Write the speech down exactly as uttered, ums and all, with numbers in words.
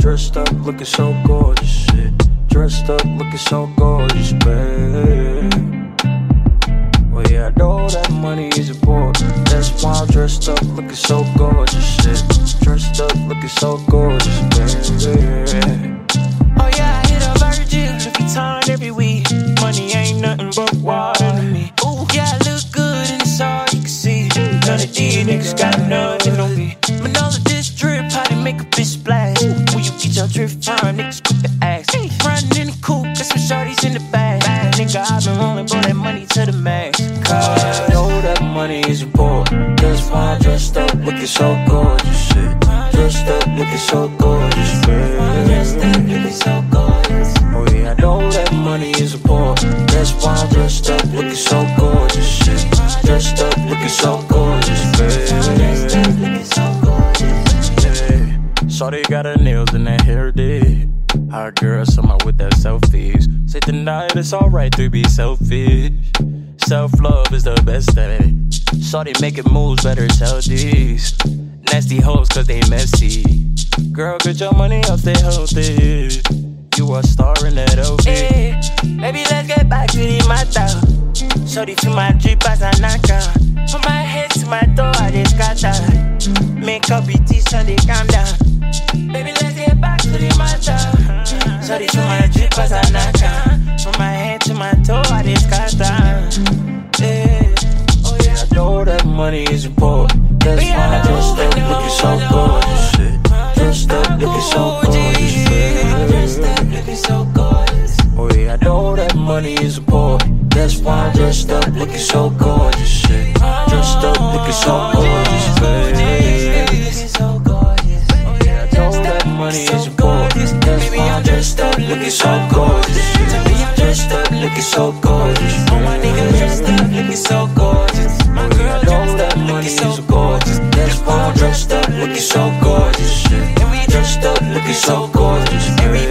Dressed up, looking so gorgeous, shit. Dressed up, looking so gorgeous, babe. Well, yeah, I know that money is important. That's why I'm dressed up, looking so gorgeous, shit. Dressed up, looking so gorgeous, baby. Oh yeah, I hit a Virgil, every time, every week. Money ain't nothing but water to me. Ooh, yeah, I look good and it's all you can see. None of these niggas got nothing on me. Manolo, this drip, how they make a bitch splash. When you get your drip from, niggas quick to ask. Running in the coupe, got some shorties in the bag. Nigga, I've been rolling, bro, that money to the max. Cause I know that money is important. That's why I'm dressed up, looking so gorgeous, shit. Dressed up, looking so gorgeous, baby. Dressed up, looking so gorgeous. Oh yeah, I know that money is important. That's why I'm dressed up, looking so gorgeous, shit. Dressed up, looking so gorgeous, baby. Dressed up, looking so gorgeous. Yeah. Shorty got her nails and her hair did. Our girl somehow with that selfies. Say tonight it's alright to be selfish. Self-love is the best thing. Shorty making moves, better tell these nasty hoes cause they messy. Girl, get your money up, stay healthy. You a star in that L V. Hey, baby, let's get back to the matter. Shorty to my drip as a knocker. From my head to my toe, I just got that. Make up it so they calm down. Baby, let's get back to the matter. Shorty to my drip as a knocker. From my head to my toe, I just got that. Hey, oh yeah, I know that money is important. That's why I dressed up, looking so gorgeous, shit. Dressed up, looking so gorgeous, baby. Dressed up, looking so gorgeous. Oh yeah, I know that money is important. That's why I'm dressed up, looking so gorgeous, shit. Dressed up, looking so gorgeous, baby. So gorgeous. Oh yeah, I know that money is important. That's why I'm dressed up, looking so gorgeous, shit. Dressed up, looking so gorgeous. All my niggas dressed up, looking so gorgeous. My girl dressed up, looking so gorgeous. That's why I'm dressed up, looking so gorgeous, shit. Dressed up, looking so gorgeous, baby.